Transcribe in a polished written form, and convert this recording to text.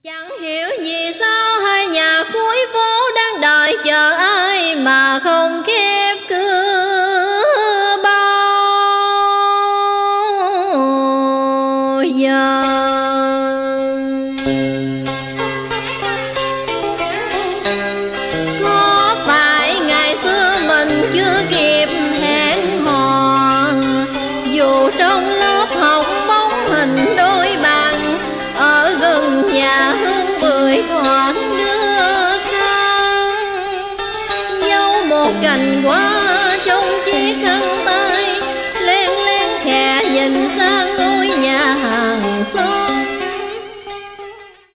Chẳng hiểu vì sao hai nhà cuối phố đang đợi chờ ai mà không khép cửa bao giờ. Có phải ngày xưa mình chưa kịp hẹn hò, dù trong lớp học bóng hình đôi bạn ở gần nhà hương bưởi thoảng đưa sang, dâu một cành hoa